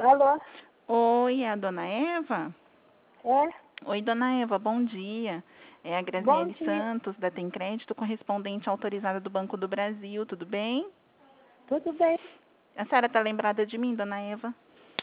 Alô? Oi, é a dona Eva? É? Oi, dona Eva, bom dia. É a Bom Graziele dia. Santos, da Tem Crédito, correspondente autorizada do Banco do Brasil, tudo bem? Tudo bem? A senhora está lembrada de mim, dona Eva?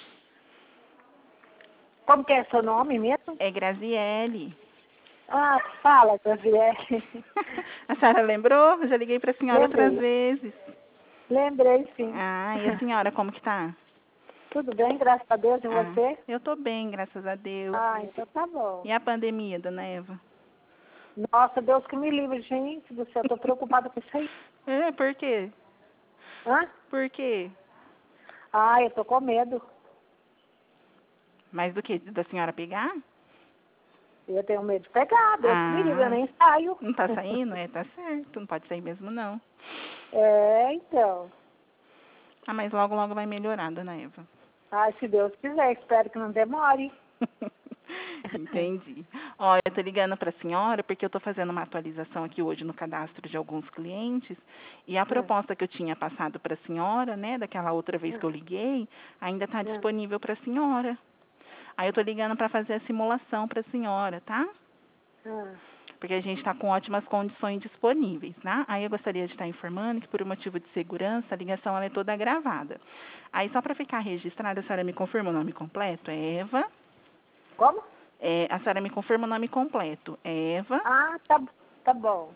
Como que é seu nome mesmo? É Graziele. Ah, fala, Gabriele. A senhora lembrou? Eu já liguei para a senhora outras Lembrei. vezes. Lembrei, sim. Ah, e a senhora, como que tá? Tudo bem, graças a Deus, e Ah, você? eu tô bem, graças a Deus. Ah, então tá bom. E a pandemia, dona Eva? Nossa, Deus que me livre, gente do céu, tô preocupada com isso aí. É, por quê? Hã? Por quê? Ah, eu tô com medo. Mais do que da senhora pegar? Eu tenho medo de pegar, Deus que me livre, eu Ah, nem saio. não tá saindo? É, tá certo, não pode sair mesmo não. É, então. Ah, mas logo, logo vai melhorar, dona Eva. Ai, se Deus quiser, espero que não demore. Entendi. Olha, eu tô ligando para a senhora porque eu tô fazendo uma atualização aqui hoje no cadastro de alguns clientes e a proposta que eu tinha passado para a senhora, né, daquela outra vez que eu liguei, ainda está disponível para a senhora. Aí eu tô ligando para fazer a simulação para a senhora, tá? Porque a gente está com ótimas condições disponíveis, tá? Aí eu gostaria de estar informando que, por um motivo de segurança, a ligação ela é toda gravada. Aí, só para ficar registrada, a senhora me confirma o nome completo? É Eva. Como? A senhora me confirma o nome completo? Eva. Ah, tá bom.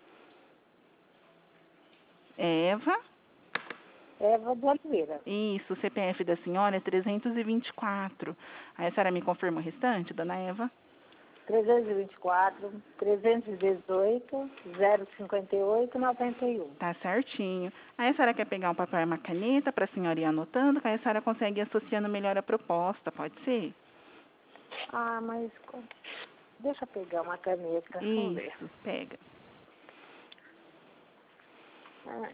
Eva. Eva de Oliveira. Isso, o CPF da senhora é 324. Aí a senhora me confirma o restante, dona Eva? 324, 318, 058, 91. Tá certinho. Aí a senhora quer pegar um papel e uma caneta para a senhora ir anotando, que aí a senhora consegue ir associando melhor a proposta, pode ser? Ah, mas deixa eu pegar uma caneta, vamos ver. Isso, pega. Ah,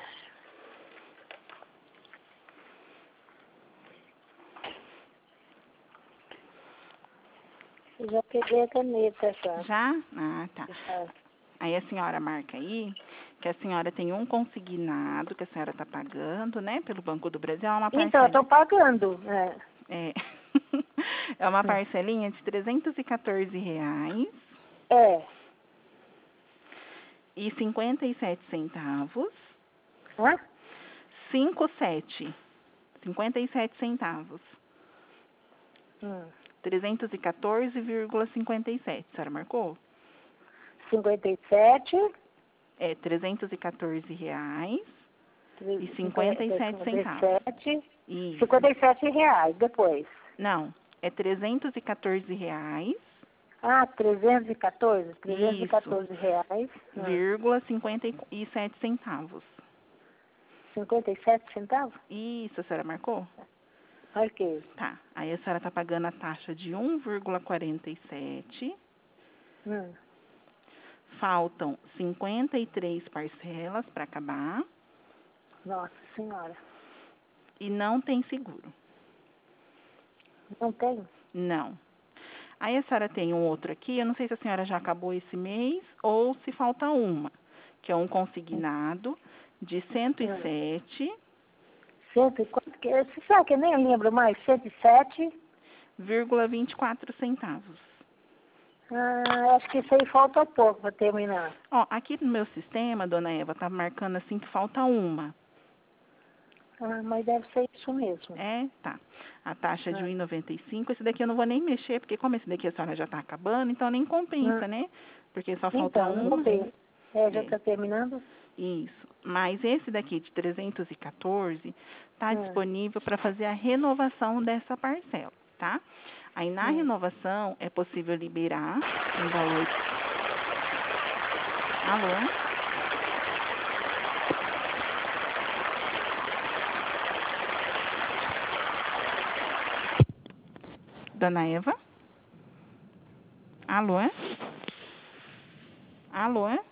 eu já peguei a caneta, já. Já? Ah, tá. Já. Aí a senhora marca aí que a senhora tem um consignado que a senhora está pagando, né, pelo Banco do Brasil, é uma Então, eu parcela. estou pagando. É. É uma parcelinha de R$ 314 É. e 57 centavos. Hã? 57 centavos. 314,57. A senhora marcou? 57, É R$ 314 e 57 centavos. 57, Isso. 57 reais depois. Não, é R$ 314. Ah, 314, Isso. 314 reais. Vírgula 57 centavos. 57 centavos? Isso, a senhora marcou? Ok. Tá. Aí a senhora está pagando a taxa de 1,47. Hum. Faltam 53 parcelas para acabar. Nossa Senhora. E não tem seguro. Não tem? Não. Aí a senhora tem um outro aqui, eu não sei se a senhora já acabou esse mês ou se falta uma, que é um consignado de 107,24 Cento e quanto que é? Você sabe que eu nem lembro mais. 107? centavos. Ah, acho que isso aí falta pouco para terminar. Ó, aqui no meu sistema, dona Eva, tá marcando assim que falta uma. Ah, mas deve ser isso mesmo. É, tá. A taxa é de 1,95. Esse daqui eu não vou nem mexer, porque como esse daqui a senhora já tá acabando, então nem compensa, né? Porque só falta Então, não vou uma. ver. É, já É. está terminando? Isso. Mas esse daqui de 314 está disponível para fazer a renovação dessa parcela, tá? Aí na renovação é possível liberar um valor. Alô? Dona Eva? Alô? Alô?